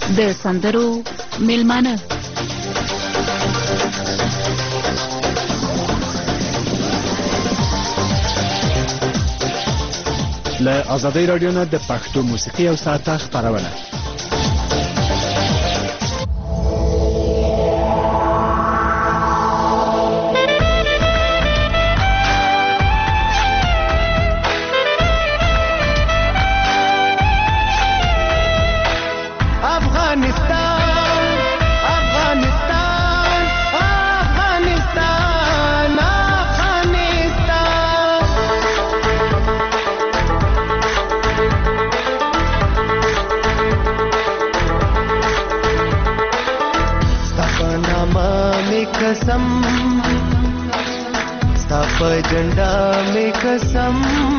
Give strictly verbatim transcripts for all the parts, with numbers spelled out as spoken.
د سندرو میلمانه له آزادۍ رادیو نه د پښتو موسیقي او ساعته خپرونه. कसम स्ता पे झंडा में कसम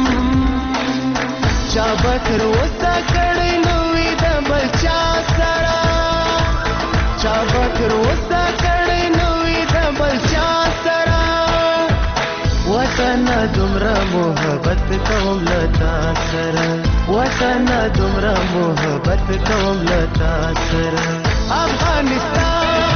चा बखर वसा कड़े नवी दमल चा सरा चा बखर वसा कड़े नवी दमल चा सरा वतन दुमरा मोहब्बत कौम लता सरा वतन दुमरा मोहब्बत कौम लता सरा. अफगानिस्तान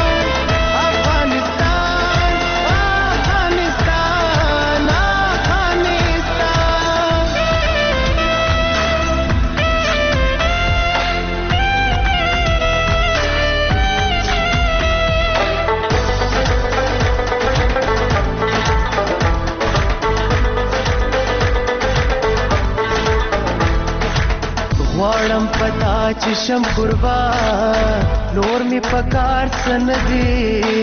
غواړم پتا چې شم قربان نور می پکار سن دی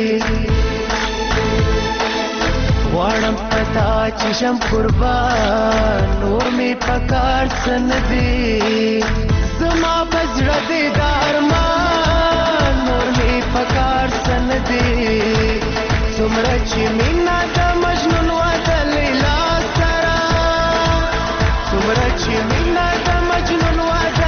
غواړم پتا چې شم قربان نور می پکار سن دی زما بزړه دې دارمان نور می پکار سن دی څومره چې مینا د مجنون و د لیلا سره څومره چې مینا د مجنون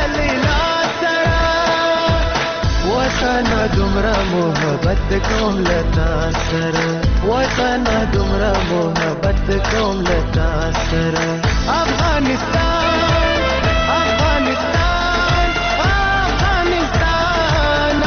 وطن دمرا محبت کوم لتا سره وطن دمرا محبت کوم لتا سره. افغانستان افغانستان افغانستان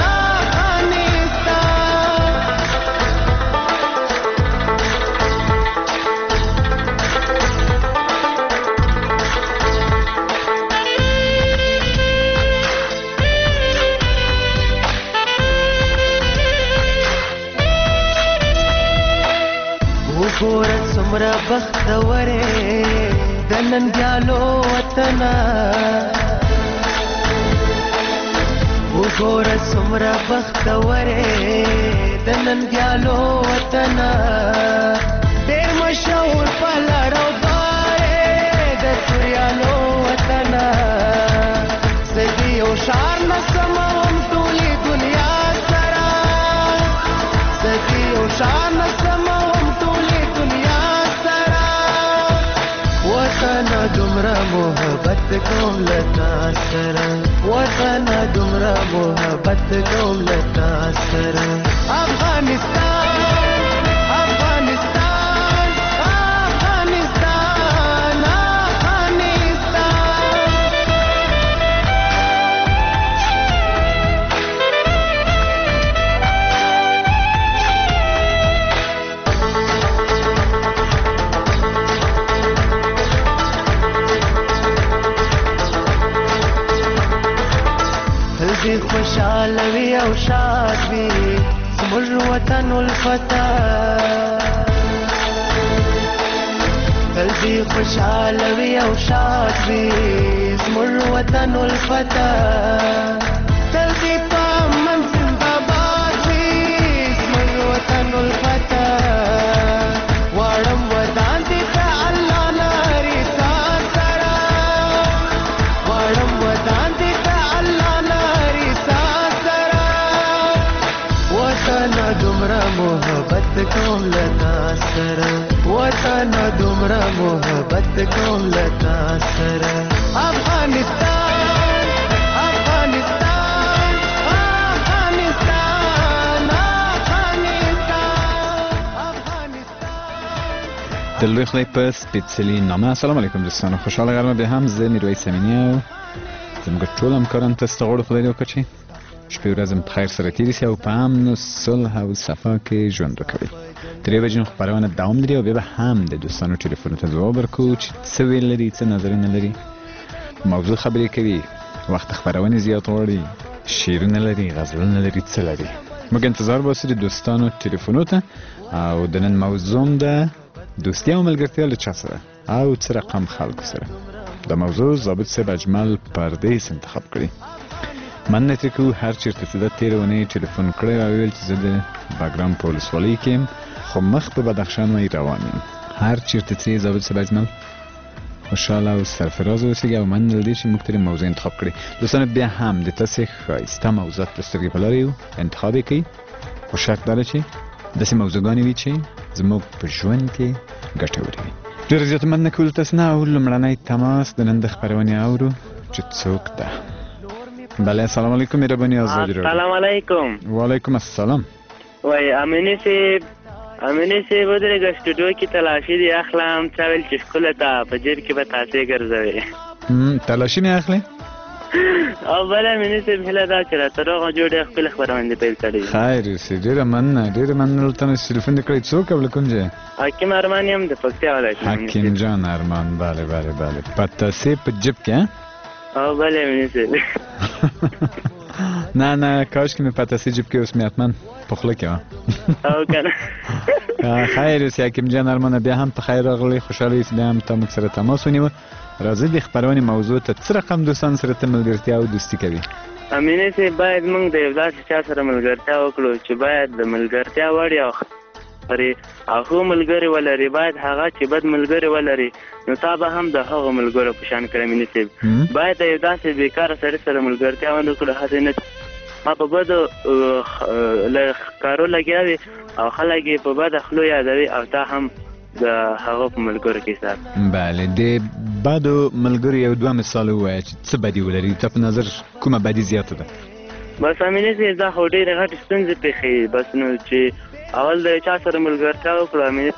ګورت سمرا بختوره د ننګیالو وطنا وګورت سمرا بختوره د ننګیالو وطنا ډېر مشهور په لارو باره د توریالو وطنا سدي او شار نسموم ټولې دنیا سره سدي او شار نسموم وطن دمرا محبت کوم لتا سره وطن دمرا محبت کوم لتا سره. افغانستان افغانستان افغانستان دی خوشحال وی او شاد وی زموږ وطن الفتا تل دی خوشحال وی او شاد وی زموږ وطن الفتا تل دی په من زنده‌باد وی زموږ وطن الفتا واړم ودان دی ته الله ناری سره واړم ودان دی ته الله وطن دمرا محبت کوم لتا سره وطن دمرا محبت کوم لتا سره. افغانستان افغانستان افغانستان افغانستان د لوی خدای په سپېڅلي نامه. السلام علیکم دوستانو، خوشحاله غرمه به هم. زه میرویس امینی او زموږ ټول همکارانو ته ستغوړو خدای دې وکړي چې شپې ورځ مو په خیر سره تېرې سي او په امن و صلح او صفا کې ژوند وکړئ. درې بجې نو خپرونه دوام لري او بیا به هم د دوستانو ټلیفونو ته ځواب ورکوو چې څه ویل لري، څه نظرونه لري، موضوع خبرې کوي، وخت خپرونې زیات غواړي، شعرونه لري، غزلونه لري، څه لري. موږ انتظار باسو د دوستانو ټلیفونو ته. او د نن موضوع ده دوستي او ملګرتیا له چا سره او څه رقم خلکو سره. د موضوع ضابط صاحب اجمل پردیس انتخاب کړي. مننه ترې کوو هر چېرته چې ده تېره اونۍ ټلیفون کړی او ویل چې زه د باګرام په ولسوالۍ کې یم خو مخ په بدخشان وایي روان یم. هر چېرته چې ضابط صاحب اجمل خوشحاله او سرفراز اوسئ او مننه له دې چې موږ ترې موضوع انتخاب کړې. دوستانو بیا هم د تاسې ښایسته موضوعات د سترګې په لاره یو انتخاب یې کوئ، خو شرط دا ده چې داسې موضوعګانې وي چې زموږ په ژوند کې ګټورې وي. ډېره زیاته مننه کوو له تاسو نه او لومړنی تماس د نن د خپرونې اورو چې څوک ده. بله السلام علیکم مهرباني آزادي راډیو. السلام علیکم. وعلیکم السلام. وای امینی صاحب امینی صاحب ودرېږه سټوډیو کې تلاشي دې اخلم چا ویل چې ښکله ته په جیب کې به تاسې ګرځوې. تلاشي مې اخلې؟ او بله امیني صاحب هیله ده چې راته روغ جوړ ډېر ښکلې خپرونې پیل کړې. خیر اوسې، ډېره مننه ډېره مننه له تاسو ټلیفون دې کړی. څوک او له کوم ځای؟ حکیم ارمان یم د پکتیا ولایت. حکیم جان ارمان. بله بله بله. پتاسې په جیب کې؟ او بله امیني صاحب. نه نه کاش کې مې پتاسې جیب کې اوس مې حتما په خوله کې وه. او که نه. خیر اوسې حکیم جان ارمانه، بیا هم په خیر راغلی. خوشحاله یې چې بیا هم تا موږ سره تماس ونیوه. راځئ د خپرونې موضوع ته څه رقم دوستان سره ته ملګرتیا او دوستي کوي؟ امیني صاحب باید موږ د یو داسې چا سره ملګرتیا وکړو چې باید د ملګرتیا وړ او خبرې او ښه ملګري ولري. باید هغه چې بد ملګري ولري نو تا به هم د هغو ملګرو په شان کړه. امیني صاحب باید د یو داسې بېکاره سړي سره ملګرتیا ونه کړو هسې نه ما په بدو کارو لګیا وي او خلک یې په بده خلو یادوي او تا هم د هغه په ملګرو کې سات. بله د بدو ملګرو یو دوه مثال ووایه چې څه بدي ولري، تا په نظر کومه بدي زیاته ده؟ بس امیني صاحب دا خو ډېرې غټې ستونزې پېښوي. بس نو چې اول د چا سره ملګرتیا وکړو امیني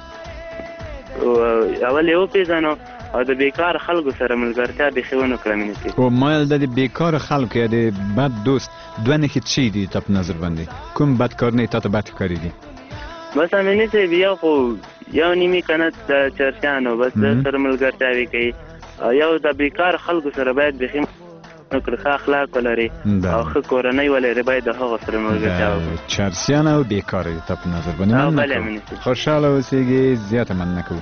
اول یې وپېژنو او د بیکار خلکو سره ملګرتیا بیخي ونه کړه. امیني صاحب او ما د بیکار خلکو یا د بد دوست دوه نښې څه دي تا په نظر باندې؟ کوم بد کارونه تا ته بد ښکارېږي؟ بس امیني صاحب یو خو یو نیمې کنه د چرسیانو بس د سره ملګرتیاوې کوي او یو د بیکار خلکو سره باید بیخي وکړو ښه اخلاق ولري او ښه کورنۍ ولري. باید د هغو سره ملګرتیا وکړو. چرسیان او بیکار دي تا په نظر باندې؟ بله امیني صاحب. خوشحاله اوسېږي. زیاته مننه کوو.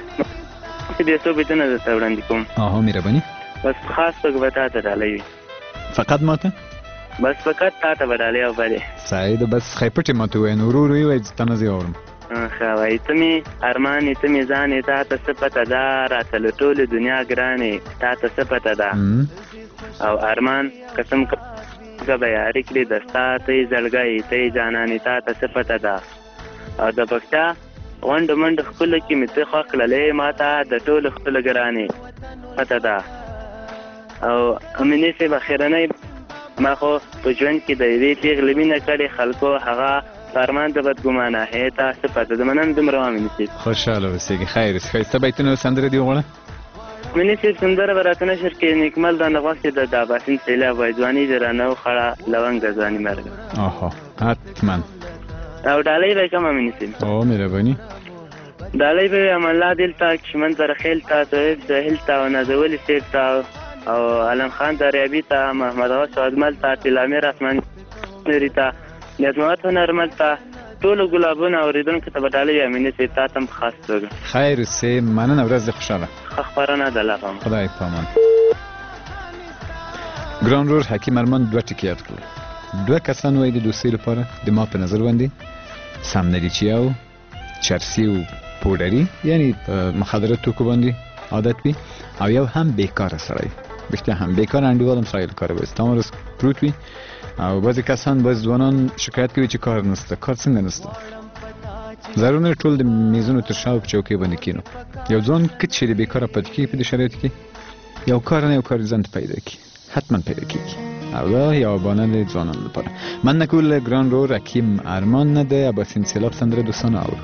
بیا څو بیتونه درته وړاندې کوم. اهو مهرباني. بس خاص توګه به تا ته ډالۍ وي. فقط ما ته؟ بس فقط تا ته به ډالۍ او بلې. صحیح ده. بس خی پټې ما ته ووایه نو ورو ورو یې وایي چې تا نه زه اورم. ښه وایي ته مې ارمان یې ته مې ځان یې تا ته څه پته ده راته له ټولې دنیا ګران یې تا ته څه پته ده او ارمان قسم که به یاري کړي د ستا ته یې زړګی ته یې جانان یې تا ته څه پته ده او د پکتیا غونډو منډو ښکلو کې مې ته خوښ کړلې ما ته د ټولو ښکلو ګران یې پته ده. او امیني صاحب اخرنۍ ما خو په ژوند کې د یوې پېغلې مینه کړې خلکو هغه ارمان د بدګمانه هې تا څه پته ده. مننه دومره امیني صاحب. خوشحاله اوسېږي. خیر ښایسته بیتونه او سندره دې وغواړه. امیني صاحب سندره به راته نشر کې نیکمل دا نغوښ چې د داباسین سیلاب وایي ځواني دې رانه وخړه لونګه ځواني مرګه. اها حتما. او ډالۍ به یې کوم امیني صاحب؟ او مهرباني. ډالۍ به یې امان دل ته کشمن زرخیل ته توحید سهیل ته او نازولي صاحب ته او علم خان دریابي ته محمد غوث اجمل ته تلامیر اسمان نوري ته نیتمات هنرمل ته ټولو ګلابونه اورېدونکو ته به ډالۍ امیني صاحب تا ته هم خاص توګه. خیر اوسې. مننه. ورځ دې خوشحاله. ښه خپرونه ده. الله پامان. خدای پامان. ګران رور حکیم ارمان دوه ټکي یاد کړل. دوه کسان وایي د دوستۍ لپاره د ما په نظر باندې سمنریچي او چرسي او پوډري یعنی مخدره توکو باندې عادت وي او یو هم بیکاره سړی بیشتر هم بیکار انډیوال هم سړی له کاره وایست تمام پروت وي او بعضې کسان بعضې ځوانان شکایت کوي چې کار نسته. کار څنګه نسته؟ ضرور نه ټول د میزونو تر شا په چوکۍ باندې کینو. یو ځوان که چیرې بیکاره پاتې کېږي په دې شرایطو کې یو کار نه یو کار ځان ته پیدا کړي حتما پیدا کېږي او دا یوه بانه د ځوانانو لپاره. مننه کوو له ګران رور حکیم ارمان نه د اباسین سیلاب سندره دوستانو اورو.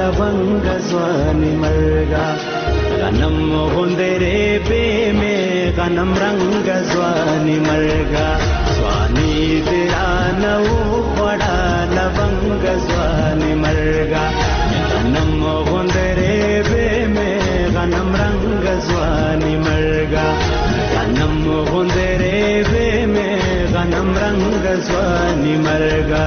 لونګ ځواني مرګا غنم غوندره به مې غنم رنگ ځواني مرګا ځواني درانو وړا لونګ ځواني مرګا غنم غوندره به مې غنم رنگ ځواني مرګا غنم غوندره به مې غنم رنگ ځواني مرګا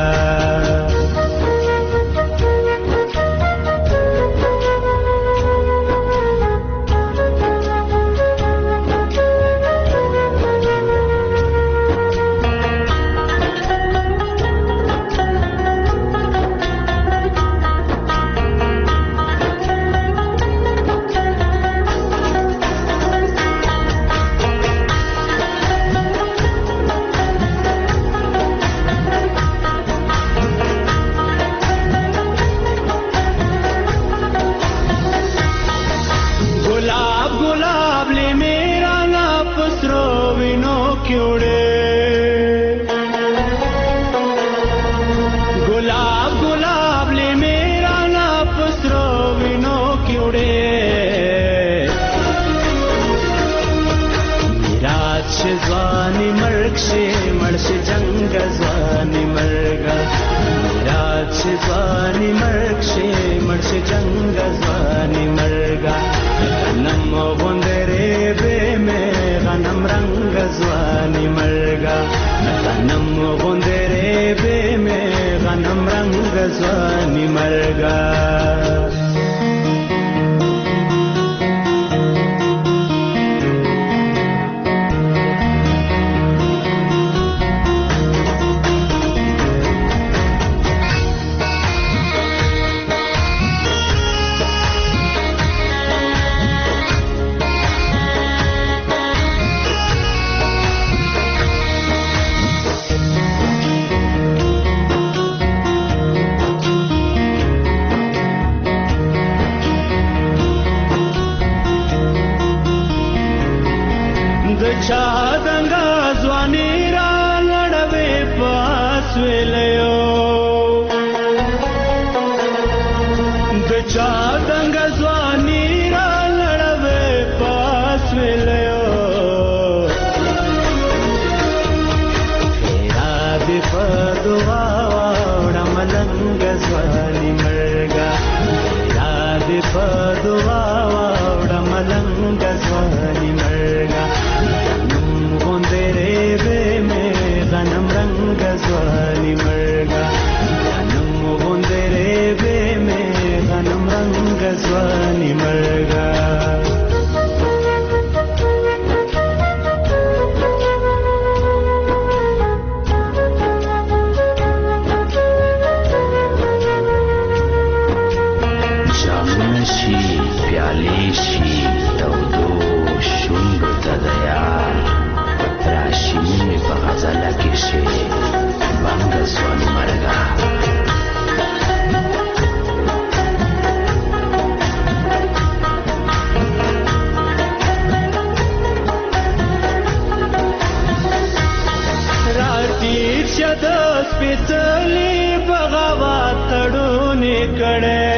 ځواني مرګ شي مرش جنگ ځواني مرګا راج ځواني مرګ شي مرش جنگ ځواني مرګا غنم غوندره به مې غنم رنگ ځواني مرګا غنم غوندره به مې غنم رنگ ځواني مرګا چا دنګا ځواني را لړوي پاس ویلو د چا دنګا ځواني را لړوي پاس ویلو را دې په دعا وړم لنګ ځواني مرګا را دې په دعا وړم لنګ ځواني مرګا غنم رنگ ځواني مرګا غنم غوندره به مې غنم رنگ ځواني مرګا جامونه شي پیالې شي تودو شونډو ته د یار راشي مې په غزله کې شي بنګ ځواني مرګا راټیر شه د سپېڅلي بغاوت تړونې کړی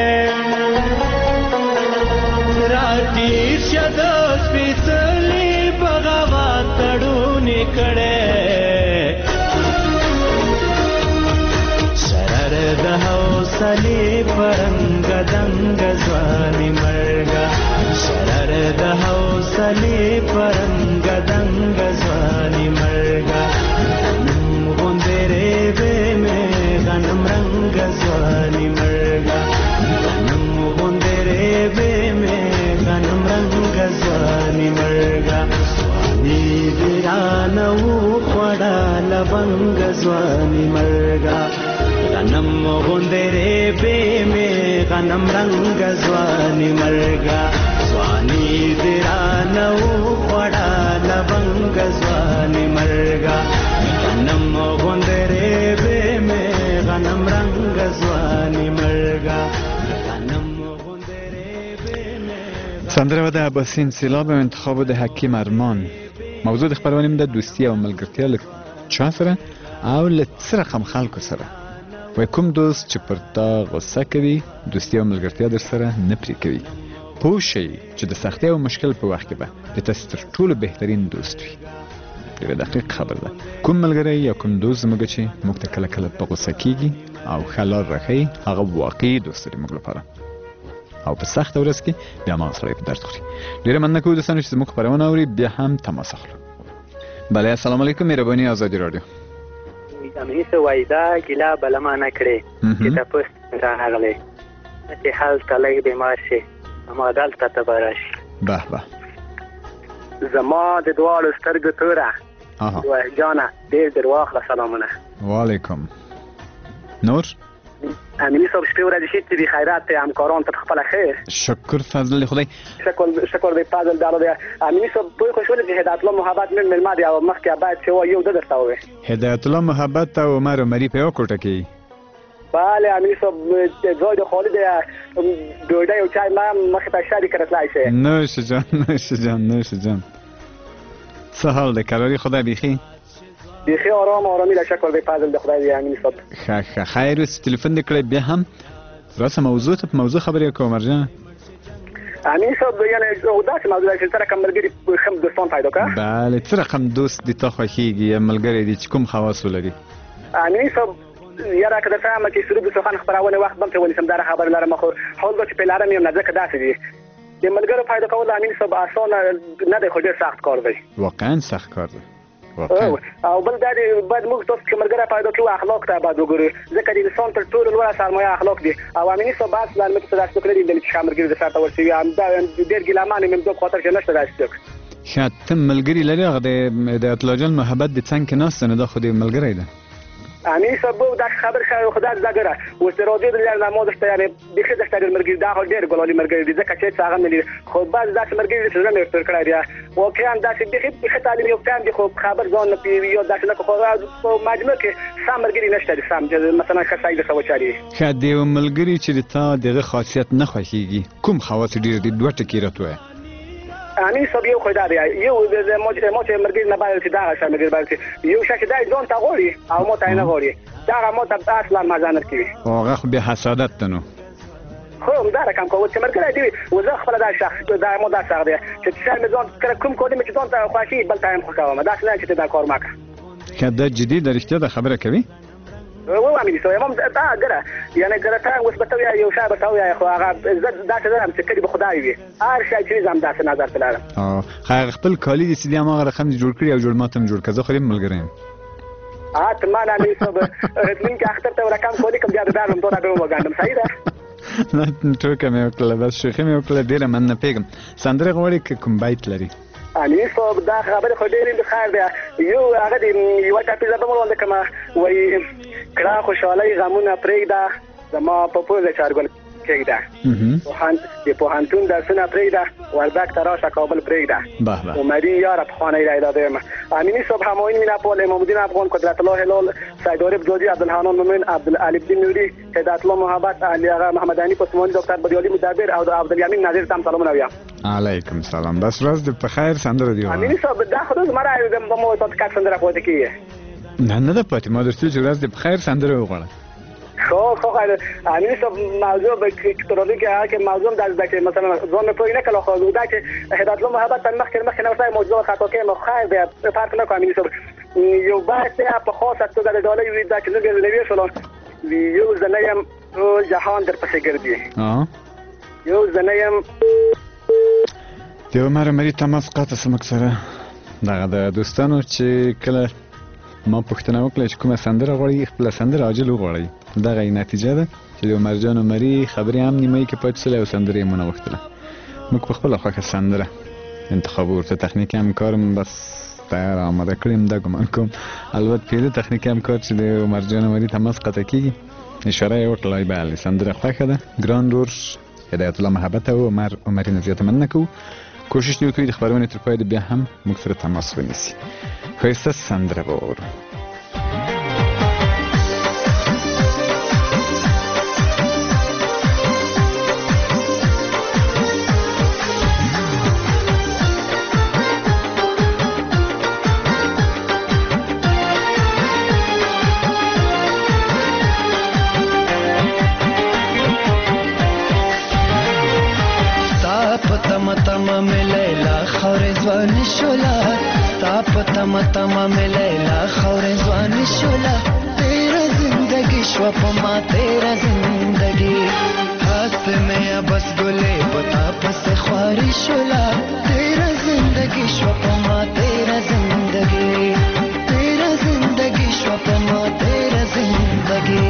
راټیر شه د سپېڅلي بغاوت تړونې کړی شرر د حوصلې پرنګ دنګ ځواني مرګا شرر د حوصلې پرنګ دنګ ځواني مرګا غنم غوندره به مې غنم رنګ ځواني مرګا غنم غوندره به مې غنم رنګ ځواني مرګا ځواني درانو وړا لونګ ځواني مرګا غنم غوندره به مې غنم رنگ ځواني مرګا ځواني درانو وړا لونګ ځواني مرګا غنم غوندره به مې غنم رنگ ځواني مرګا غنم غوندره به مې سندره و د عباسی انسلاب و انتخاب د حکیم ارمان. موضوع د خبرونه د دوستی او ملګرتیا له چا سره او له څه رقم خلکو سره. وای کوم دوست چې پر تا غصه کوي دوستي او ملګرتیا در سره نه پرې کوي. پوه شئ چې د سختۍ او مشکل په وخت کې به د تاسو تر ټولو بهترین دوست وي. ډېره دقیق خبره ده. کوم ملګری یا کوم دوست زموږ چې موږ ته کله کله په غوسه کېږي او ښه لار راښیي هغه واقعي دوست دی موږ لپاره، او په سخته ورځ کې بیا هماغه سړی په درد خوري. ډېره مننه کوو دوستانو چې زموږ خپرونه اوري، بیا هم تماس اخلو. بله السلام علیکم، مهرباني ازادي راډیو. امیني څه وایي دا ګیله بله ما نه کړې چې تپوس راغلی چې هلته لږ بیمار شي هماغه دلته ته به راشي. به به زما د دواړو سترګو توره جانه ډېر ډېر واخله سلامونه. وعلیکم. نور امیني صاحب شپې ورځې شي چې د خیرات همکاران ته خپله خیر. شکر فضل خدای. شکر شکر دی فضل دالو دی. امیني صاحب پوه خو شولې چې هدایت الله محبت مې مېلمه دی او مخکې باید چې وایي یو ده درته ووایي. هدایت الله محبت او عمر عمري په یوه کوټه کې. بله امیني صاحب ځای د خالي دی، ډوډۍ او چای ما مخې ته شته که راتلی شئ. نوشه جان نوشه جان نوشه جان. څه حال دی کراري خدای بیخي؟ بیخي آرام آرامي ده شکر دی فضل د خدای دی امیني صاحب. ښه ښه خیر اوس تلیفون دې کړی بیا هم راسه موضوع ته په موضوع خبرې وکړو عمرجان. امیني صاحب یعنې داسې موضوع ده چې څه رقم ملګري ښه دوستان پیدا کړه. بله څه رقم دوست دې تا خوښېږي یا ملګری دی چې کوم خواص ولري؟ امیني صاحب یاره که درته وایم چې سرود د سخن خپرونې وخت به هم ترې ونیسم دا خبره لرم، خو حال دا چې پې لرم یم نه ځکه داسې دي د ملګرو پیدا کول امیني صاحب اسانه نه دی خو ډېر سخت کار دی. واقعا سخت کار دی. او بل دا دی باید موږ تاسو چې ملګری پیدا کړو اخلاق ته باید وګورو ځکه د انسان تر ټولو لوړه سرمایه اخلاق دي. او امیني صاحب اصلا موږ ته داسې څوک نه دي لیدلي چې ښه ملګري د سر ته ورسوي. همدا ډېر ګیلهمن یم همدا په خاطر چې نشته داسې څوک. ښه ته ملګري لرې هغه د هدایت الله جان محبت د څنګ کې ناسته نه دا خو دې ملګری ده. امیني صاحب دا خبر ښه خو داسې دا ګوره اوس د راډیو د لارې نه ما درته یعنې بیخي درته ډېر ملګري دا خو ډېر ګلالي ملګري دي ځکه چې هېڅ هغه نه لري، خو بعضې داسې ملګري دي چې زړه مې ورته کړی دی واقعا داسې بیخي بیخي تعلیم یافته هم دي خو خبر ځان نه پوهېږي یا داسې نه خو په مجموع کې سم ملګري نشته دي سم مثلا ښه سړي درته وچاري. ښه د یو ملګري چې د تا دغه خاصیت نه خوښېږي کوم خواص ډېر دي دوه ټکي راته ووایه. امیني صاحب یو خو دا دی یو ما چې ملګري نه باید چې دغه شی ملګري باید چې یو شی چې دی ځان ته غواړي او ما ته یې نه غواړي دغه ما ته اصلا مزه نه کوي. هغه خو بیا حسادت ده نو. خو همدا رقم کوو چې ملګری دی و زه خپله دا شخص دا ما دا شخص دی چې شی مې ځان کله کوم کار مې چې ځان ته خوښي بل ته هم خوښوم داسې نه چې ته دا کار مه کوه. ښه دا جدي د رښتیا دا خبره کوي؟ و امیني صاحب هم دا ګره یعنې ګره ته اوس به ته وایې یو شی به ته وایې خو هغه زه داسې نه یم چې کلي به خدای وي هر شی چې وي زه همداسې نظر ته لرم. ښه هغه خپل کالي دې چې دي هماغه رقم دې جوړ کړي او جوړ ماته هم جوړ کړه زه خو یم ملګری یم. حتما امیني صاحب راتلونکي اختر ته رقم کولی کوم بیا د دارم دونه به وګڼم صحیح ده. نه ټوکه مې وکړله بس شوخي مې وکړله ډېره مننه پیږم. سندره غواړي که کوم بیت لري؟ امیني صاحب دا خبرې خو ډېرې د خیر دی یو هغه د یوه ټاپیزه به مو ولنده کړمه وایي کړه خوشحالۍ غمونه پرېږده زما په پوزه چارګل کېږده د پوهنتون درسونه پرېږده وردګ ته راشه کابل پرېږده عمري یاره پخوانی را ادا دیم. امیني صاحب همایون میناپول امام الدین افغان قدرت الله هلال سید عارف زادی عبدالحنان مومن عبدالعلی الدین نوری هدایت الله محبت علی آقا محمد علی پسمانی دکتر بریالی مدبر او عبدالیمین نظیر تم سلامونه ویم. علیکم سلام بس ورځ دې په خیر سندره دې ووایم. امیني صاحب دا خو زما را به مو تاسو کټ سندره پاتې کېږي. نه نه ده پاتې ما درته چې ورځ دې په خیر سندره وغواړه. خو خو امیني صاحب موضوع به کترونی کې هغه کې موضوع د چې مثلا ځان په نه کله خو دا چې هدایت الله محبت تن مخکې مخکې نه وسای موضوع خاطر کې مو خیر دی فرق نه کوي امیني صاحب یو بحث په خاصه توګه د ډالۍ وی دا چې زه نوې شولم یو زنیم جهان در پسې ګرځي یو زنیم دیو مره مری تماس قاطع سمک سره دغه د دوستانو چې کله ما پوښتنه وکړه چې کومه سندره غواړي خپل سندره عاجل وغواړي دغه نتیجه ده چې د عمرجان عمري خبرې هم نیمه کې پاتې شولې او سندره یې مونه وختله موږ په خپله خوښه سندره انتخاب ورته تخنیکي همکارم بس تیار آماده کړیم دا ګمان کوم البته پیدا تخنیکي همکار چې د عمرجان عمري تماس قطع کېږي اشاره یې وکړه بله سندره خوښه ده ګران رور هدایت الله محبت او عمر عمري نه زیاته مننه کوو کوشش دې وکړئ د خپرونې تر پایه بیا هم موږ سره تماس ونیسي ښایسته سندره به واورو. ځوان شولا ستا په تمه تمه مې لیلا خورې ځوان شولا تیرا زندگی شوا په ما تیرا زندگی هات میں بس گلے پتا پس خواری شولا تیرا زندگی شوا په ما تیرا زندگی تیرا زندگی شوا په ما تیرا زندگی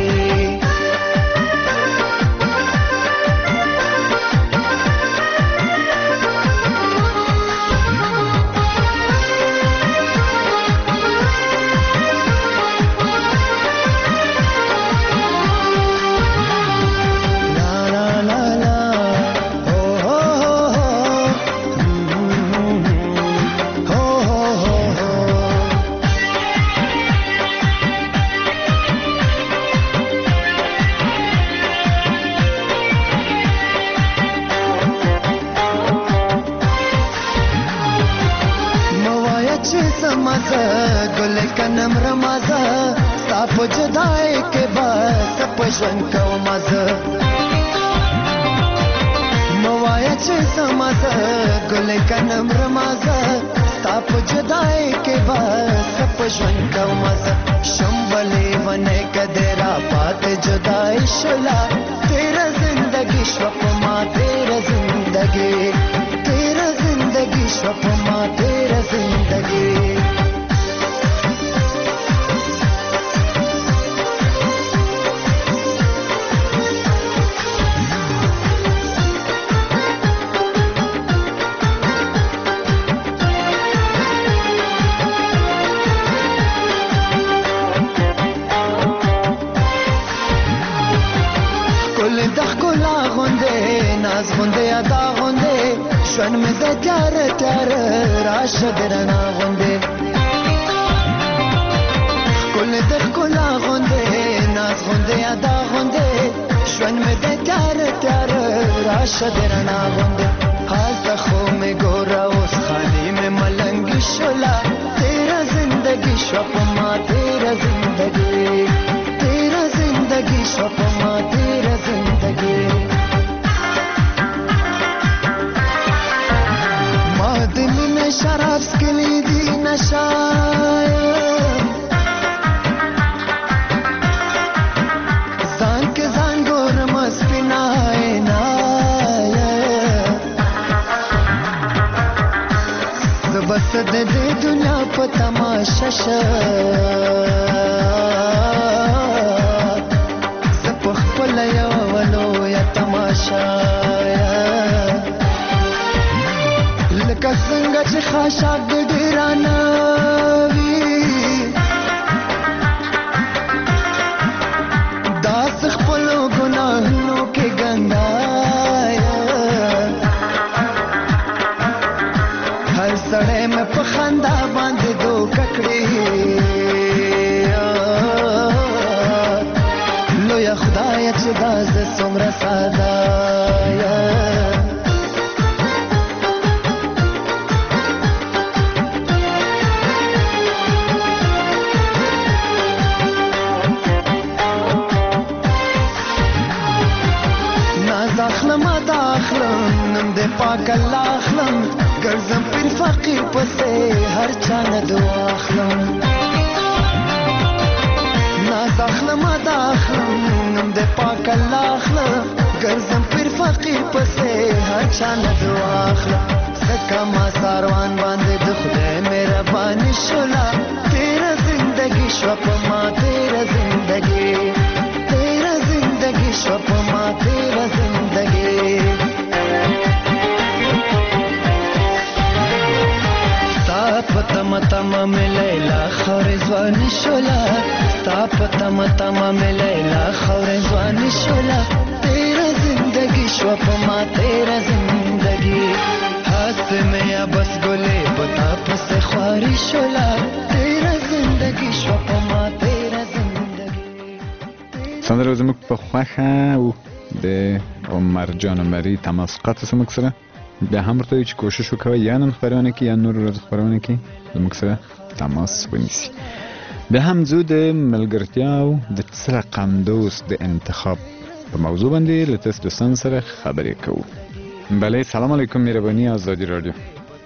گل کنم رمازا ستا په جدای کې بس په ژوند کوم مزه موایا چې سمازه گل کنم رمازا ستا په جدای کې بس په ژوند کوم مزه شمبلې ونه کدرا پات جدای شلا تیرا زندگی شو په ما تیرا زندگی تیرا زندگی شو په ما تیرا زندگی ناز غنده ادا غنده شون می ده تیار تیار راشه درنا غنده کل ده کلا غنده ناز غنده ادا غنده شون می ده تیار تیار راشه درنا غنده حال خو می گورا اوس خالی می ملنگی شولا تیرا زندگی شو په ما تیرا زندگی تیرا زندگی شو په ما تیرا زندگی شراب سکلی دی نشایم زان که زان گورم اسپینای نایم زبست دی دنیا پا تماشا شد زپخ پل یولو یا تماشا لکه څنګه چې خاشاک د ډیرانه وي داس خپلو ګناهونو کې ګنډایا هر سړی مې په خندا باندې دوکه کړې لویه خدایه چې دا زه څومره ساده پاک الله اخلم ګرځم پیر فقیر پسې هر چا نه دعا اخلم ناز اخلم ادا اخلم نم دې پاک الله اخلم ګرځم پیر فقیر پسې هر چا نه دعا اخلم زکه ما ساروان باندې د خدای مهرباني شولا تیرا زندگی شو په ما تیرا زندگی تیرا زندگی شو په ما تیرا زندگی پتم تم میں لیلا خور ځوان شولا ستا پتم تم میں لیلا خور ځوان شولا تیرا زندگی شو په ما تیرا زندگی ہاتھ میں بس گلے پتا پس خواری شولا تیرا زندگی شو په ما تیرا زندگی. سندره زموږ په خوښه او د عمر جان عمري تماس قطع زموږ سره بیا هم ورته چې کوشش وکوي یا نن خبرونه کې یا نور ورځ خبرونه کې زموږ سره تماس ونیسي. بیا هم زه د ملګرتیا او د څه رقم دوست د انتخاب په موضوع باندې له تاسو دوستانو سره خبرې کوو. بله سلام علیکم مهرباني آزادی رادیو.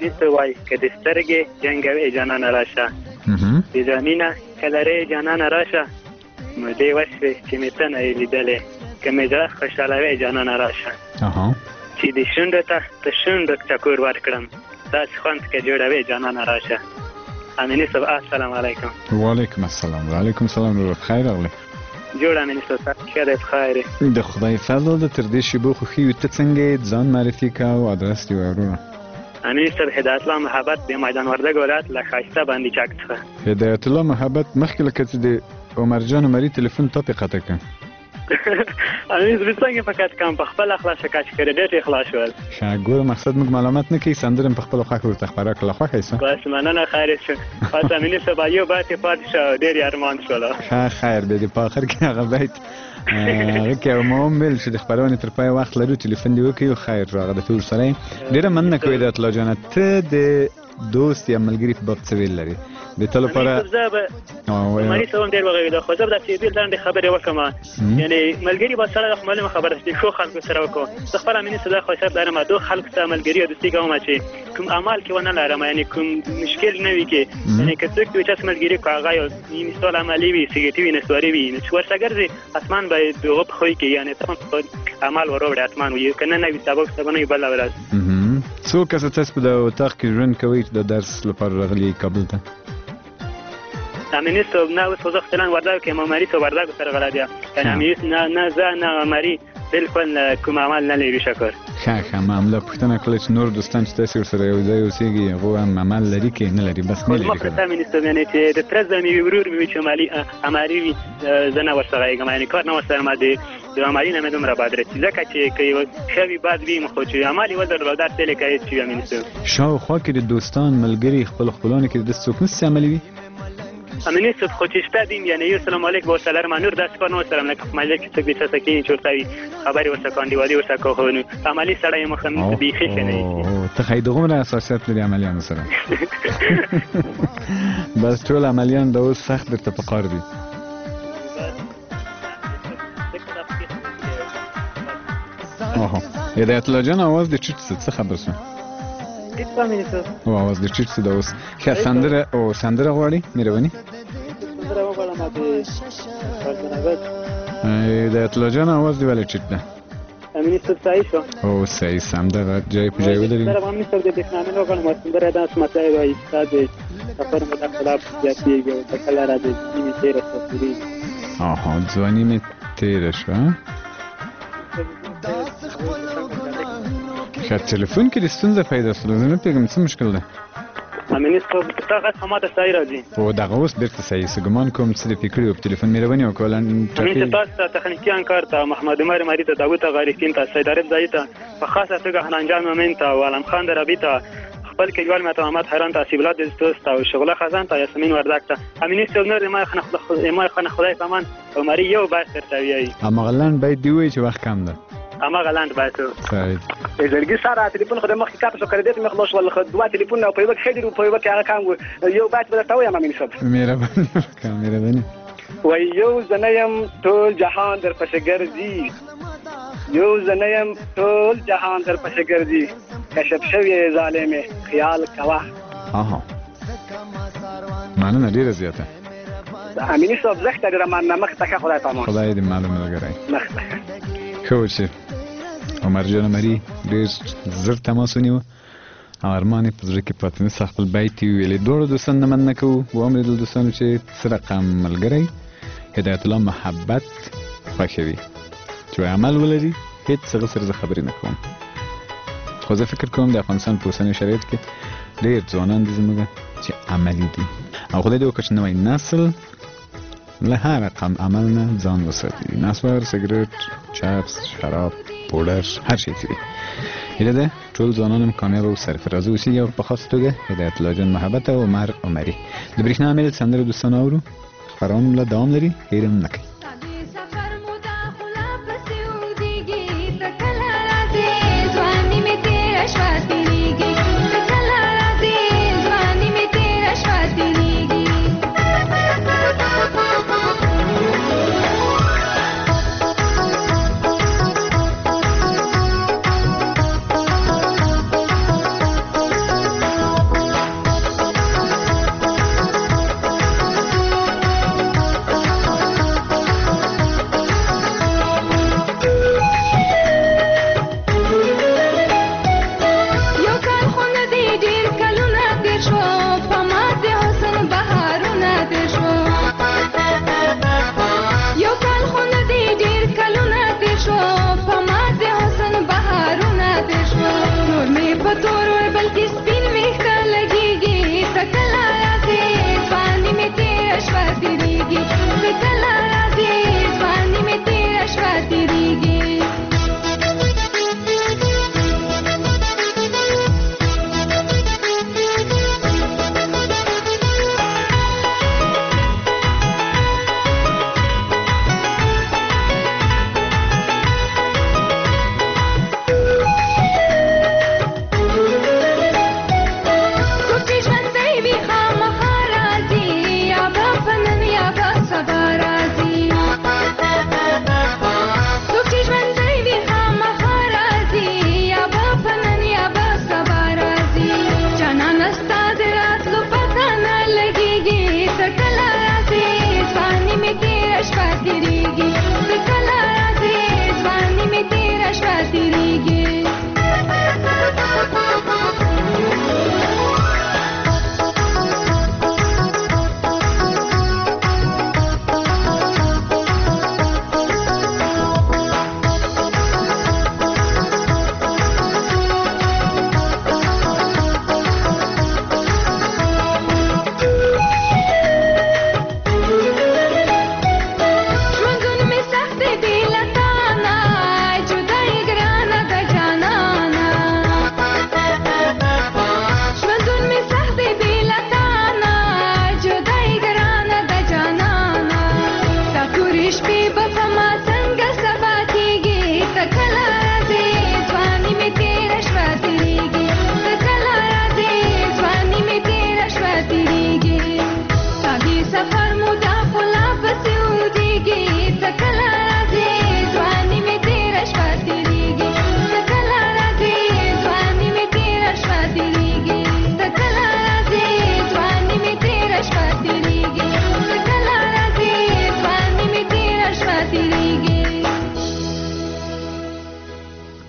دې وای که د سترګې جنګوي جانان راشه د زمینه کلره جانان راشه نو دې وشوي چې مې ته نه یې لیدلې که مې زړه خوشحالوي جانان راشه چې د شونډو ته ته شونډو ټکور ورکړم داسې خوند که جوړوي جانان راشه. امیني صاحب السلام علیکم. وعلیکم السلام. وعلیکم السلام ورور خیر راغلی. جوړ امیني صاحب ښه دی بخیر یې. د خدای فضل د تر دې شیبو خوښي وي ته څنګه ځان معرفي کا او ادرس دې وروره. امیني صاحب هدایت الله محبت د میدان وردګ ولایت له ښایسته باندې چک څخه. هدایت الله محبت مخکې لکه چې د عمر جان عمري تلیفون تا پې قطع کړ. امیني صاحب څنګه فقط کم په خپله خلاصه کړه چې کریډیټ یې خلاص شول. ښه ګوره مقصد موږ ملامت نه کوي سندره مې په خپله خوښه ورته خپره کړله خوښه یې څه بس مننه خیر شو. بس امیني صاحب یو بیت یې پاتې شو ډېر یې ارمان شوله. ښه خیر دی په آخر کې هغه بیت هغه کې ما هم ویل چې د خپرونې تر پایه وخت لرو ټلیفون دې وکړي خیر راغله ته ورسره ډېره مننه کوي د اطلاع جانه ته د دوست یا ملګري په باب څه ویل لري د ته لپاره عمري صاحب هم ډېر وغږېده خو زه به داسې بېل لنډې خبرې وکړم یعنې ملګري به سره معلومه خبره چې ښو خلکو سره وکړو زه خپل امیني صاحب دا خواهشات لرم دو خلکو سره ملګري او دوستي کوم چې کوم اعمال کې ونه لرم یعنې کوم مشکل نه وي کې یعنې که څوک وي چې ملګري کو هغه یو مثال عملي وي سګرټي وي نسواري وي نو چې ورته ګرځي اسمان به د هغه په خوی کې یعنې ته عمل ور وړي اسمان وي که نه نه وي سبا سبا نه وي بله ورځ. څو کسه تاسو په د اتاق کې ژوند کوئ چې د درس لپاره راغلي کابل ته؟ امیني صاحب نه اوس خو زه خپلان وردګ کې یم عمري صاحب وردګ سره غلی دی یعنې نه نه زه نه عمري بلکل کوم عمل نه لري شکر. ښه ښه معامله پوښتنه کړله چې نور دوستان چې تاسې ورسره یو ځای اوسېږي هغو هم عمل لري که نه لري بس نه لري زما پرته امیني صاحب یعنې چې د تره زوی مې وي ورور مې وي چې عمري وي زه نه ورسره یم یعنې کار نه ورسره ما د د عمري نه مې دومره بد رسي ځکه چې که یو ښه وي بد وي خو چې عمل یې ولرلو درس یې لیکه هېڅ وي امیني صاحب. شاوخوا کې د دوستان ملګري خپلو خپلوانو کې داسې څوک نشته چې عملي وي؟ امیني صاحب خو چې شته دي یعنې یو سلام علیک به ورسره لرم نور داسې کار نه ورسره لکه په مجلس کې څوک بې څه کېني چې ورته وي خبرې ورسره کوو انډیوالي ورسره کوو خو نو عملي سړی یم خو بیخي ښه نه وي. ته ښایي دغومره حساسیت لري عملیانو سره بس ټول عملیان د اوس سخت درته په قار دي. هدایت الله جان اواز د چیټ څه خبر شو؟ او اواز د چیټ څه د اوس ښه سندره او سندره غواړي مهرباني هدایت الله جان اواز دی ولې چیټ ده امیني صاحب صحیح شو او صحیح سندره جای په جای ولري سره امیني صاحب د بسنامه وکړم سندره دا سمته وایي استاد سفر مده خلاف زیاتېږي او تکله را دي مې تېره سفري آها ځواني مې تېره شوه. ښه تلیفون کې د ستونزه پیدا شوله زه نه پوهېږم څه مشکل ده؟ امیني صاحب تا غږ خو ماته صحیح راځي او دغه اوس بېرته صحیح څه ګمان کوم څه دې پې کړي وو په تلیفون مهرباني وکړه امین صاحب تاسو ته تخنیکي انکار ته محمد عمر مري ته داود غارفین ته سید عارف ځایي ته په خاصه توګه حنان جان مومن ته او علم خان دربي ته خپل کلیوال ماته محمد حیران ته سیبلات دستوست او شغله خزان ته یاسمین وردګ ته امیني صاحب نور ما خنه خدای پامان عمري یو بس درته وایي هماغه لنډ بیت دې ووایي چې وخت کم ده هماغه لنډ بیت صحیح زړګي سره تلیفون خو د مخکې کاته شو کړی دې مې خلاص ول خو دوه تلیفون او په یو کې خېډر په یو کې هغه کام یو بیت به درته وایم امیني صاحب مهرباني وکړه مهرباني وای یو زه نه یم ټول جهان در پسې ګرځي یو زه نه یم ټول جهان در پسې ګرځي کشف شوی ظالمې خیال کوه. آها مننه ډېره زیاته امیني صاحب زښته ډېره مننه مخ ته خدای پامان خدای دې معلومه لګرای مخ ته ښه چې عمر جان عمري ډېر زر تماس ونیوه او ارمان یې په زړه کې پاتې نه خپل بیت یې وویلې دواړو دوستانو نه مننه کوو واورېدل دوستانو چې څه رقم ملګری هدایت الله محبت خوښوي چې عمل ولري هېڅ څه سره زه خبرې نه کوم خو زه فکر کوم د افغانستان په اوسني شرایط کې ډېر ځوانان دي زموږ چې عملي دي او خدای دې وکړه چې نوی نسل له هر رقم عمل نه ځان وساتي نسوار سګرټ چپس شراب پوډر هر شی چې هیله ده ټول ځوانان هم کامیاب او سرفراز اوسي او په خاص توګه هدایت الله جان محبت او عمر عمري د برېښنا میل سندره دوستان اورو خپرونه له دوام لري هېر هم نه کوي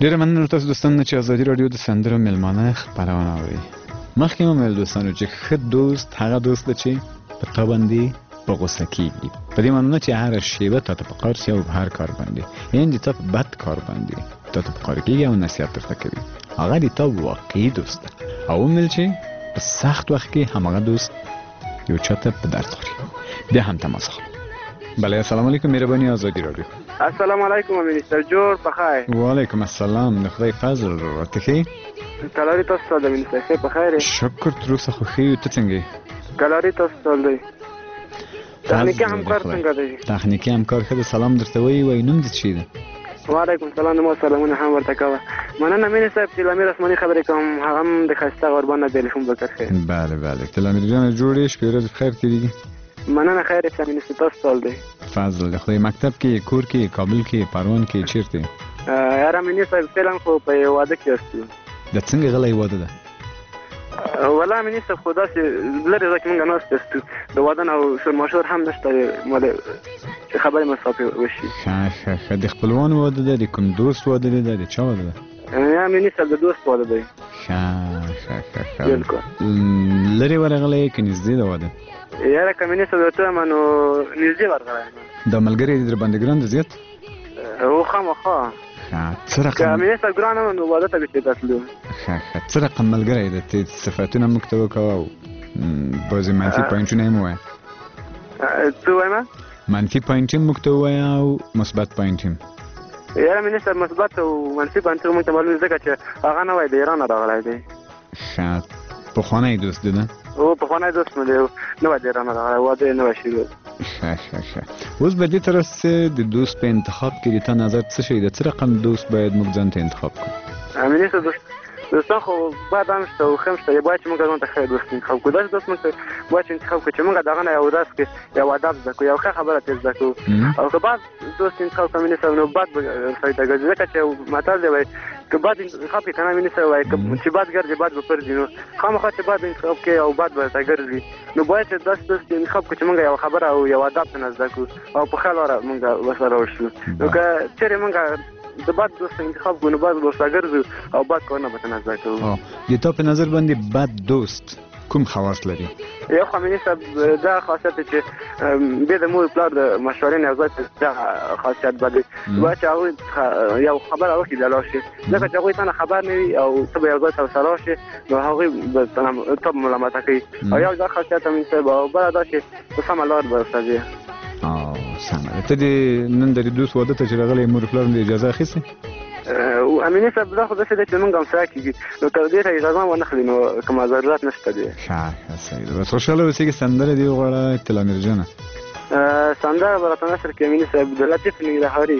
ډیره مننه تاسو دوستان چې ازادي رادیو د سندرو ملمانه خبرونه اوري. مخکې مو ویل دوستانو چې ښه دوست هغه دوست دی چې په تا باندې په غوسه کېږي، په دې معنی چې هره شیبه تا ته په قهر شي او په هر کار باندې، یعنې د تا په بد کار باندې تا ته په قهر کېږي او نصیحت درته کوي، هغه د تا واقعي دوست دی. او ومل چې په سخت وخت کې هماغه دوست یو چا ته په درد خوري. بیا هم تماس اخلو. بله السلام علیکم، مهرباني ازادي رادیو. السلام علیکم منیستر جوړ پخای. وعلیکم السلام، د خدای فضل ورته ښې کلاري تاسو ته د منیستر ښې په خیر. شکر تر اوسه خو ښې یو. ته څنګه یې؟ کلاري تاسو ته دی. تخنیکي همکار څنګه دی؟ تخنیکي همکار ښه دی. سلام درته وایي. وایي نوم دې څه دی؟ وعلیکم السلام. نو سلامونه هم ورته کوه. مننه مینې صاحب چې لامیر اسماني خبرې کوم، هغه هم د ښایسته غربانه تلیفون وکړ. بله بله تلامیر جانه جوړ یې، شپې ورځې بخیر تېرېږي. مننه خیر شه منیستر تاسو ته دی. فضل د خدای. مکتب کې، کور کې، کابل کې، پروان کې، چیرته؟ یاره منیستر صاحب فعلا خو په یو واده کې یاستو. دا څنګه غلی واده ده؟ والله منیستر خو داسې لرې ځای کې موږ ناست یاستو، د واده نه او شورماشور هم نشته چې خبرې مسافې وشي. ښه ښه ښه. د خپلوانو واده ده؟ د کوم دوست واده ده؟ د چا واده ده؟ یا منیستر د دوست واده دی. ښه ښه ښه ښه. بالکل. لرې ورغلی که نږدې ده واده؟ یاره که منیستر درته وایم نو نږدې ورغلی یم. دا ملګری دې در باندې ګران دی زیات؟ هو خامخا. څه رقم؟ که منیستر ګران هم نو واده ته بېخي تلو. ښه ښه. څه رقم ملګری دی؟ ته صفتونه موږ ته وکوه او بعضې منفي پوینټونه یې مو ووایه. څه وایم؟ منفي پوینټ هم موږ ته ووایه او مثبت پوینټ هم. یاره منیستر مثبت او منفي پوینټونه موږ ته معلوم ځکه چې هغه نه وایي د ایران نه راغلی دی. ښه. پخوانی دوست دی نه؟ او پخوانی دوست مې دی، نه وایي د ایران نه راغلی، واده یې نه وایي شوی. ښه ښه ښه. اوس به دې طرف د دوست په انتخاب کې د تا نظر څه شی دی؟ څه رقم دوست باید موږ ځان ته انتخاب کړو؟ منیستر دوست دوستان خو باید هم شته او ښه هم شته. باید چې موږ ځان ته ښه دوست انتخاب کړو. داسې دوست موږ باید چې انتخاب کړو چې موږ د هغه نه یو درس کې یو ادب زده کړو، یو ښه خبره ترې زده کړو. او که بد دوست انتخاب کړو منیستر نو بد به سړي ته ګرځي، ځکه چې یو متل دی وایي که بد انتخاب کړې که نه منیستر وایي چې بد ګرځي بد به پرځي. نو خامخا چې بد انتخاب کړې او بد به ته ګرځي، نو باید چې داسې دوست انتخاب کړو چې موږ یو خبره او یو ادب ترې زده کړو او په ښه لاره موږ ورسره وشو. نو که چېرې موږ د بد دوست انتخاب کړو نو بد به ورسره ګرځو او بد کارونه به ترې زده کوو. د تا په نظر باندې بد دوست کوم خواص لري؟ یو خو منیستر دا خاصیت چې بیا د مور پلار د مشورې نه یو ځای دا خاصیت به دی باید چې هغوی یو خبره وکړي د لاړ شي، ځکه چې هغوی تا نه خبر نه وي او ته به یو ځای ته ورسره لاړ شې نو هغوی به تا به ملامته کوي. او یو دا خاصیت منیستر او بله دا چې په سمه لار به ورسره ځې. او سمه ده. ته د نن د دوست واده ته چې راغلی مور پلار نه اجازه اخیستې؟ امیني صاحب دا خو داسې دی چې موږ هم سره کېږي نو که دې ته اجازه ونه اخلي نو کومه ضرورت نشته دی. ښه ښه صحیح ده. بس خوشحاله اوسېږي. سندره دې وغواړه تلامیر جانه. سندره به راته نشر کړي امیني صاحب د لطیف ننګرهاري.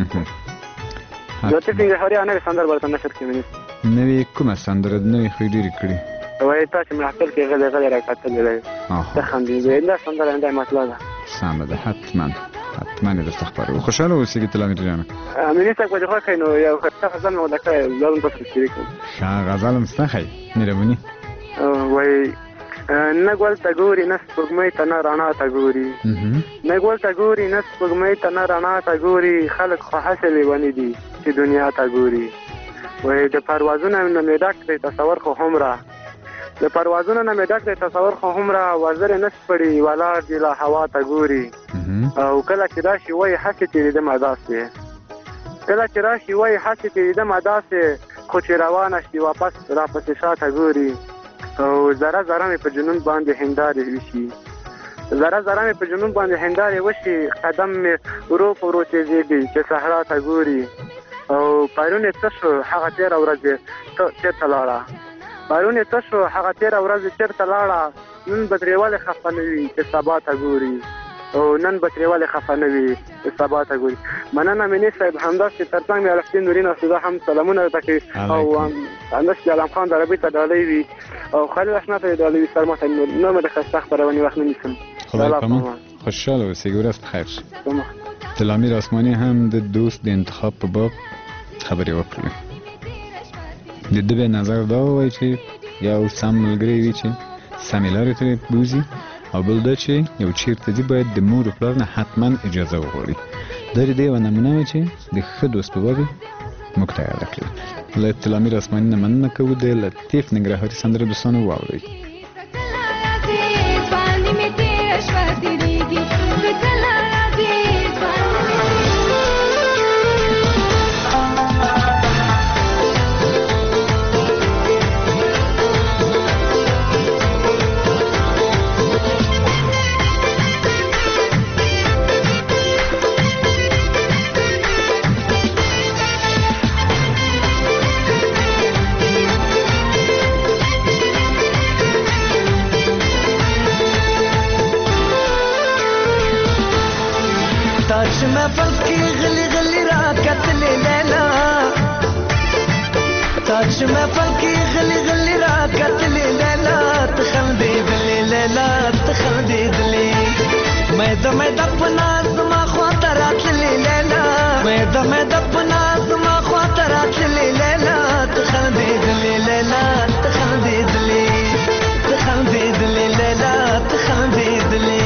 لطیف ننګرهاري نوې سندره به راته نشر کړي امیني صاحب. نوې کومه سندره؟ نوې خو یې ډېرې کړي. وایي تا چې محفل کې غلی غلی راکتلی دی ته خندېدې. دا سندره همدا مطلب ده. سمه ده. حتما حتما یې درته خپروو. خوشحاله اوسېږي تلامیر جانه. امیني صاحب که دې خوښ کړي نو یو ښایسته غزل مې وده کړی دا هم تاسو شریک کړم. ښه غزل هم شته ښایي مهرباني. وایي نه ګل ته ګوري نه سپوږمۍ ته نه رڼا ته ګوري، نه ګل ته ګوري نه سپوږمۍ ته نه رڼا ته ګوري، خلک خو هسې لیوني دي چې دنیا ته ګوري. وایي د پروازونه نه مې ډک دی تصور خو هومره، د پروازونه نه مې ډک دی تصور خو هومره، وزرې نه سپړي ولاړ دي لا هوا ته ګوري. او کله چې راشي وایي هسې تېرېدمه داسې، کله چې راشي وایي هسې تېرېدمه داسې، خو چې روانه شي واپس راپسې شاته ګوري. او ذره ذره مې په جنون باندې هندارې وشي، ذره ذره مې په جنون باندې هندارې وشي، قدم مې ورو په ورو تېزېږي چې صحرا ته ګوري. او پرون یې څه شو هغه تېره ورځ چېرته لاړه، پرون یې څه شو هغه تېره ورځ چېرته لاړه، نن به ترې ولې خفه نه وي چې سبا ته ګوري. او نن به ترې ولې خفه نه وي چې سبا ته ګوري. مننه منیر صاحب. همداسې تر څنګ مې الفدین نورین اسوده هم سلامونه درته کوي او همداسې علم خان دربي ته ډالۍ وي او خلیل اشنا ته یې ډالۍ وي. سر ماته نور مې د ښایسته خپرونې وخت نه نیسم. خدای پامان. خوشحاله اوسئ. ورځ بخیر شه. تلامیر اسماني هم د دوست د انتخاب په باب خبرې وکړلې. د ده به نظر دا ووایي چې یو سم ملګری وي چې سمې لارې ترې بوځي، او بل دا چې یو چیرته ځي باید د مور و پلار نه حتما اجازه وغواړي. دا د دې یوه نمونه وه چې د ښه دوست په باب موږ تیار کړی. له اطلاع رسماني نه مننه کوو. د لطیف ننګرهاري سندره دوستانو واورئ. महफल की गली गली राकत ले लेना, ताज महफल की गली गली राकत ले लेना, तखंदे ले लेना तखंदे ले मैं दमे दपना ज़मा ख़ातरात ले लेना, मैं दमे दपना ज़मा ख़ातरात ले लेना, तखंदे ले लेना तखंदे ले तखंदे ले लेना तखंदे ले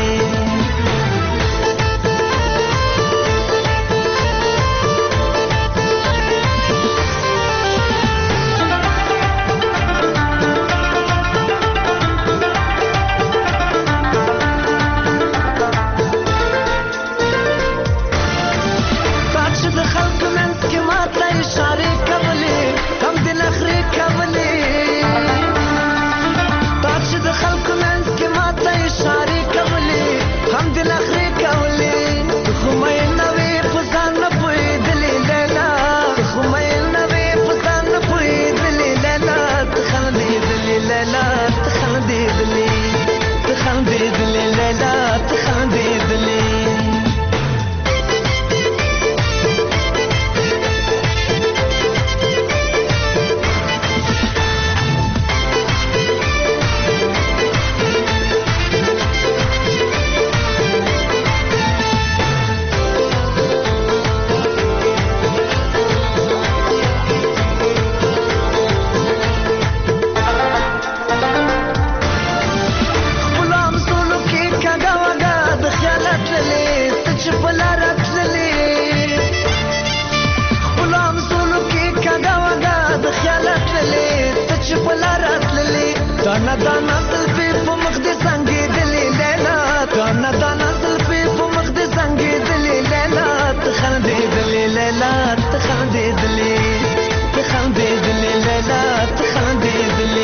दाना दाना ज़ुल्फ़ी पे मख़दे संगी दिली लैला, दाना दाना ज़ुल्फ़ी पे मख़दे संगी दिली लैला, तखंदे दिली लैला तखंदे दिली तखंदे दिली लैला तखंदे दिली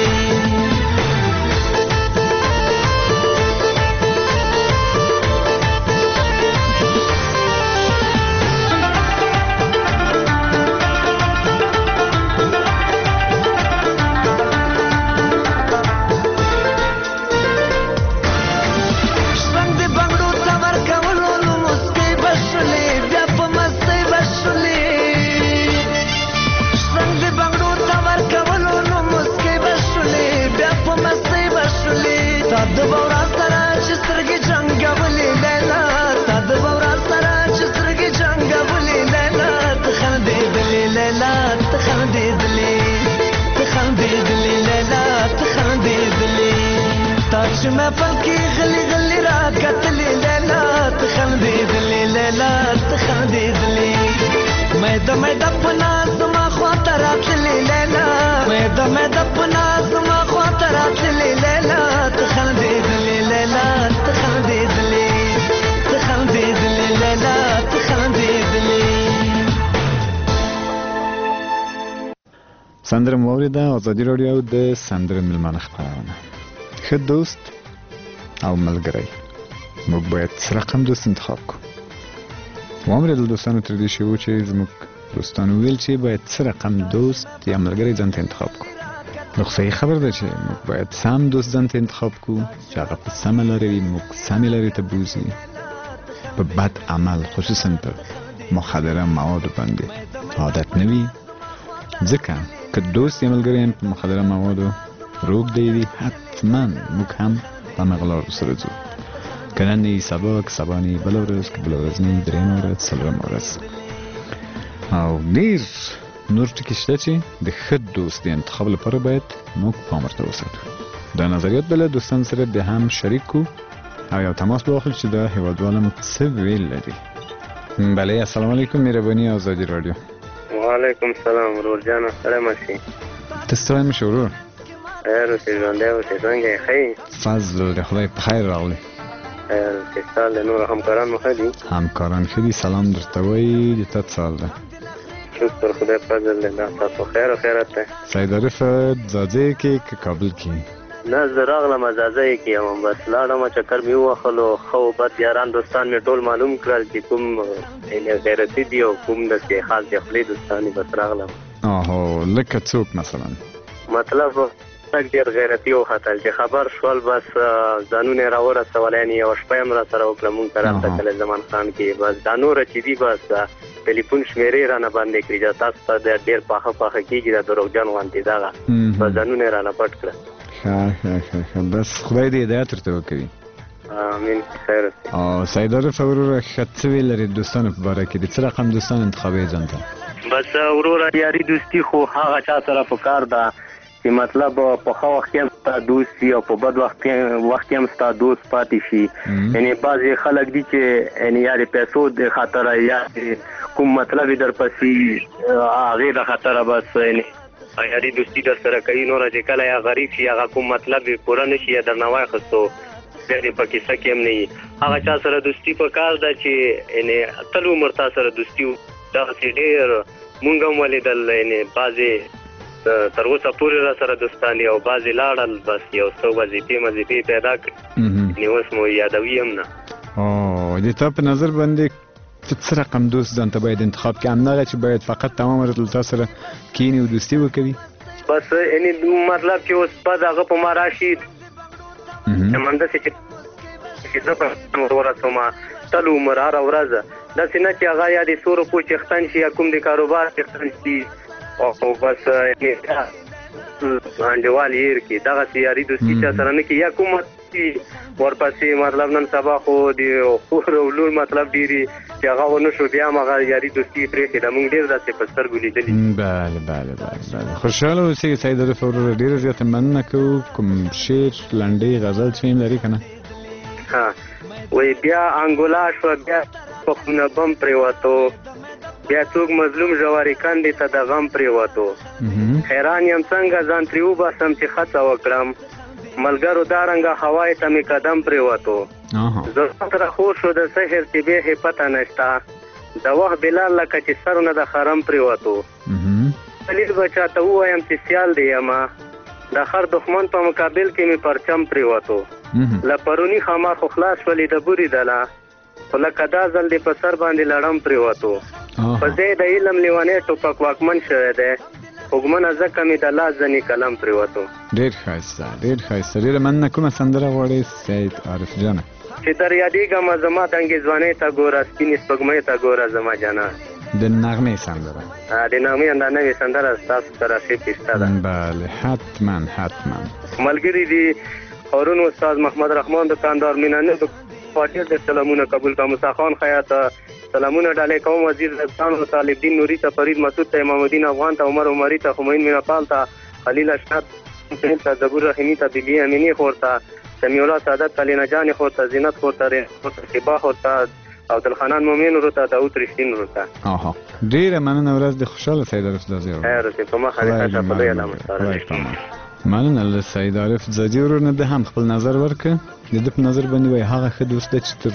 महफल की गली गली राकत ले लेना, तखंदे ले लेना तखंदे ले मैं दमे दपना ज़मा ख़ातरात ले लेना, मैं दमे दपना ज़मा ख़ातरात ले लेना, तखंदे ले लेना तखंदे ले तखंदे ले लेना तखंदे ले سندره موریده آزادی رادیو د سندره ملمانه خپرونه. ښه دوست او ملګری موږ باید څه رقم دوست انتخاب کو. واورېدل دوستانو تر دې شی و چې زموږ دوستانو ویل چې باید څه رقم دوست یا ملګری ځان ته انتخاب کو. نو صحیح خبر ده چې موږ باید سم دوست ځان ته انتخاب کو چې هغه په سمه لاره وي، موږ سمې لارې ته بوځي، په بد عمل خصوصا په مخدره موادو باندې عادت نه وي. ځکه که دوست یا ملګری هم په مخدره موادو روږدی وي، حتما موږ هم په همغه لارو سره ځو. که نن نه وي سبا، که سبا نه وي بله ورځ، که بله ورځ نه وي درېیمه ورځ، څلورمه ورځ. او ډېر نور ټکي شته چې د ښه دوست د انتخاب لپاره باید موږ پام ورته وساتو. دا نظریات به له دوستانو سره بیا هم شریک کړو او یو تماس به واخلو چې دا هېوادوال هم څه ویل لري. بله، السلام علیکم. مهرباني آزادی رادیو. وعلیکم السلام ورور جانه سلام ماشي ته ستړی مه شې ورور خیر اوسې ژوندی اوسې څنګه یې ښه یې فضل د خدای په خیر راغلی خیر اوسې ستا د نورو همکاران مو ښه دي همکاران ښه دي سلام درته وایي د تا څه حال ده شکر خدای فضل دی دا ستاسو خیر و خیرت دی سید عارف ځاځی کې که کابل کې نه زه راغلم ځاځی کې یم بس لاړم چکر مې ووهلو ښه و بد یاران دوستان مې ټول معلوم کړل چې کوم غیرتي دي او کوم داسې خاص د خولې دوستان دي بس راغلم اهو لکه څوک مثلا مطلب تک ډېر غیرتي وختل چې خبر شول بس ځانونه یې راورسول یعنې یوه شپه یې هم راسره وکړه مونږ ته رالته کله زمان خان کې بس دا نوره چې دي بس ټلیفون شمېرې رانه باندې کړي چې تاسو ته د ډېر پاخه پاخه کېږي دا دروغجن غوندې دغه بس ځانونه یې رانه پټ کړه ښه ښه ښه بس خدای دې هدایت ورته وکړي امین خیر اوسې او سید عارف وروره ښه څه ویل لرې دوستانو په باره کې د څه رقم دوستان انتخابوې ځان ته بس وروره یاري دوستي خو هغه چا سره په کار ده چې مطلب په ښه وخت کې هم ستا دوست شي او په بد وخت کې هم ستا دوست پاتې شي یعنې بعضې خلک دي چې یعنې یا د پیسو د خاطره یا کوم مطلب یې درپسې هغې د خاطره بس یعنې یاري دوستي در سره کوي نوره چې کله یا غریب شي هغه کوم مطلب یې پوره نه شي یا درنه واخیستو بیا دې په کیسه کې هم نه وي هغه چا سره دوستي په کار ده چې یعنې تل عمر تا سره دوستي دغسې ډېر مونږ هم ولیدل یعنې بعضې تر اوسه پورې را سره دوستان دي او بعضې لاړل بس یو څو وظیفې مظیفې پیدا کړي نو اوس مو یادوي هم نه او د تا په نظر باندې ته څه رقم دوست ځان ته باید انتخاب کړي همدغه چې باید فقط تمام عمر له تا سره کښېني او دوستي وکوي بس یعنې مطلب چې اوس بعد هغه په ما راشي همداسې چې زه په ورسومه تل عمر هره ورځ داسې نه چې هغه یا د څو روپو څښتن شي یا کوم د کاروبار څښتن شي او بس انډیوال هیر کړي دغسې یاري دوستي چا سره نه کړي یا کوم ورپسې مطلب نن سبا خو د خور او لور مطلب ډېري چې هغه ونه شو بیا هم هغه یاري دوستي پرېښې ده مونږ ډېر داسې په سترګو لیدلي بله بله بله خوشحاله اوسئ سید عارف وروره ډېره زیاته مننه کوو کوم شعر لنډۍ غزل څه هم لري که نه ها وایي بیا انګولا شوه بیا په خونه بم پرېوتو بیا څوک مظلوم ژورې کندې ته د غم پرېوتو حیران یم څنګه ځان ترې وباسم چې خڅه وکړم ملګرو دارنګه هوای ته مې قدم پرېوتو ضرورت راخور شو د سحر چې بیا یې پته نشته د وخت بلال لکه چې سر نه د خرم پرېوتو دلیل به چاته ووایم چې سیال دی یمه د خر دښمن په مقابل کې مې پرچم پرېوتو له پروني ښامار خو خلاص شولې د بورې ډله خو لکه دا ځل دې په سر باندې لړم پرېوتو په ځای د علم لیونی ټوپک واکمن شوی دی خوږمنه ځکه مې د لاس ځنې قلم پرېوتو ډېر ښایسته ډېر ښایسته ډېره مننه کومه سندره غواړې سید عارف جانه چې در یادېږمه زما دنګې ځوانۍ ته ګوره سپینې سپوږمۍ ته ګوره زما جانه د نغمې سندره د نغمې دا نوې سندره ستاسو سره ښې پیشته ده بله حتما حتما ملګري دي هارون استاد محمد رحمان دکاندار مینانه پاټیر د سلامونه قبول کا موسی خان خیاط سلامونه ډالۍ کوم وزیر رضوان طالب الدین نوري ته فرید مسعود ته امام الدین افغان ته عمر عمري ته خمین میناپال ته خلیل اشرف ته زبور رحیمی ته بیبي امینی خور ته سمیع الله سعادت کلینا جان خور ته زینت خور ته شبا خور ته او دلخانان مومن ورو ته داود رشدین ورو ته آها ډیره مننه ورځ د خوشاله سید عارف زاځي خیر اوسې په مخه دې ښه په دې علامه مننه له سید عارف زاځي ورو نه د هم خپل نظر ورکړه د دې په نظر باندې وای هغه ښه دوست دی چې تر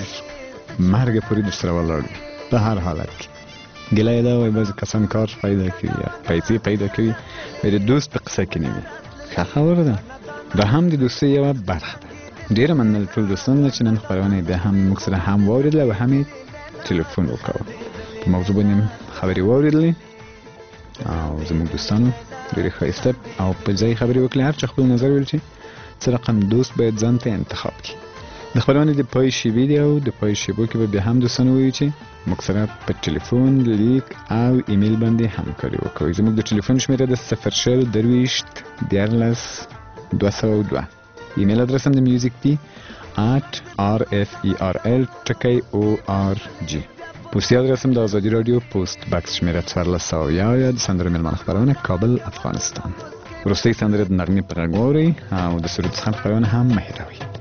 مرګ پورې درسره ولاړ وي په هر حالت کې ګیله یې دا وایي بعضې کسان کار پیدا کوي یا پیسې پیدا کوي وایي د دوست په قصه کې نه وي ښه خبره ده دا هم د دوستۍ یوه برخه ده ډېره مننه ټول دوستانو چې نن خپرونه بیا هم موږ سره هم واورېدله او هم یې ټلیفون وکړو په موضوع باندې خبرې واورېدلې او زموږ دوستانو ډېرې ښایسته او په ځای خبرې وکړې هر چا خپل نظر ویل چې څه رقم دوست باید ځان ته انتخاب کړي د خپرونې د پای شیبې دی او د پای شیبو کې به بیا هم دوستانو وایو چې موږ سره په ټلیفون لیک او ایمیل باندې همکاري وکړئ زموږ د ټلیفون شمېره د صفر شل درویشت دیارلس دوه سوه دوه ایمیل ادرس هم د میوزیک دی ات آر اف ای آر ال ټکی او آر جی پوسټي ادرس هم د ازادي راډیو پوسټ بکس شمېره څوارلس سوه یو یا د سندرو میلمانه خپرونه کابل افغانستان وروستۍ سندره د نغمې په غږ واورئ او د سرود څخه خپرونه هم مه هېروئ